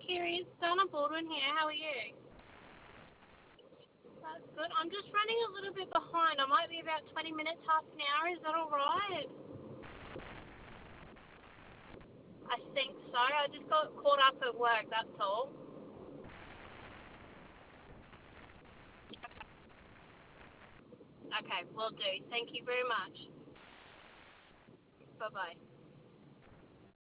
Kiri, it's Donna Baldwin here. How are you? That's good. I'm just running a little bit behind. I might be about 20 minutes, half an hour. Is that all right? I think so. I just got caught up at work, that's all. Okay, will do. Thank you very much. Bye-bye.